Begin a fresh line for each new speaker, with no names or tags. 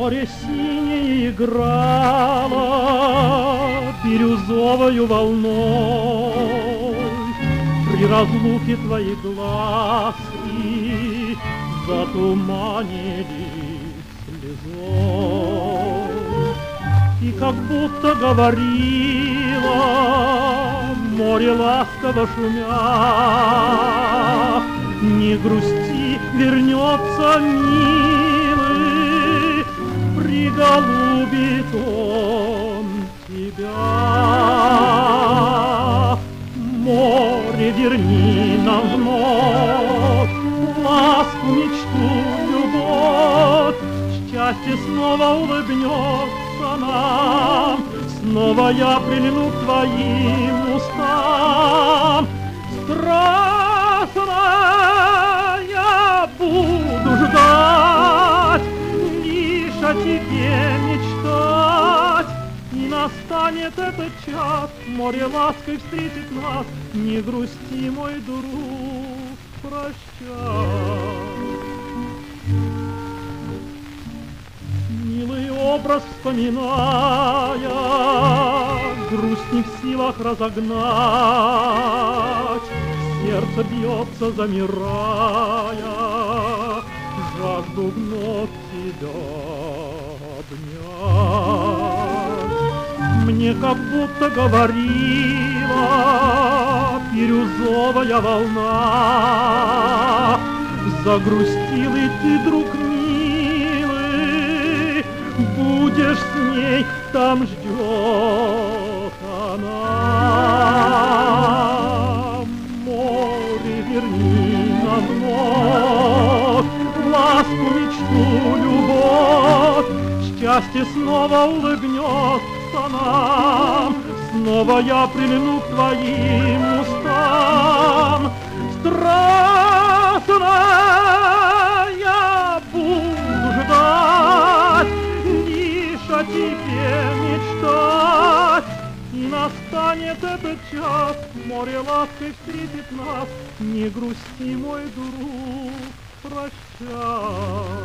Море синее играло бирюзовою волной, при разлуке твои глазки затуманились слезой. И как будто говорило море ласково шумя: не грусти, вернется милый, приголубит он тебя. Море, верни нам вновь ласку, мечту, любовь, счастье снова улыбнется нам, снова я прильну к твоим устам. Страстно я буду ждать, лишь о тебе мечтать, и настанет этот час, море лаской встретит нас. Не грусти, мой друг, прощай. Милый образ вспоминая, грусть не в силах разогнать, сердце бьется, замирая, жажду вновь тебя обнять. Мне как будто говорила бирюзовая волна: загрустил и ты, друг милый, будешь с ней, там ждет она. Море, верни нам вновь ласку, мечту, любовь, счастье снова улыбнется нам, снова я прильну к твоим устам. Страстно я буду ждать, лишь о тебе мечтать, и настанет этот час, море лаской встретит нас. Не грусти, мой друг, прощай.